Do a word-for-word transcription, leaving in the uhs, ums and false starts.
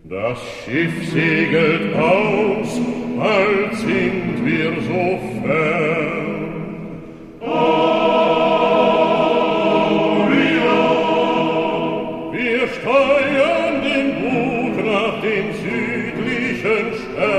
Das Schiff segelt aus, bald sind wir so fern. Orion! Wir steuern den Bug nach den südlichen Sternen.